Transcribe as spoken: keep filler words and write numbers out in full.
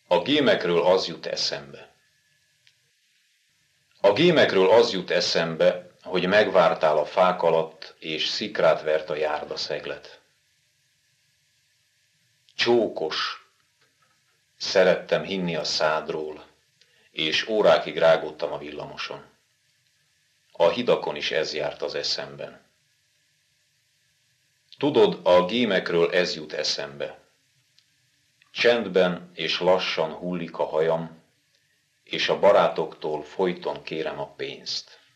A gémekről az jut eszembe. A gémekről az jut eszembe, hogy megvártál a fák alatt, és szikrát vert a járda szeglet. Csókos, szerettem hinni a szádról, és órákig rágódtam a villamoson. A hidakon is ez járt az eszemben. Tudod, a gémekről ez jut eszembe. Csendben és lassan hullik a hajam, és a barátoktól folyton kérem a pénzt.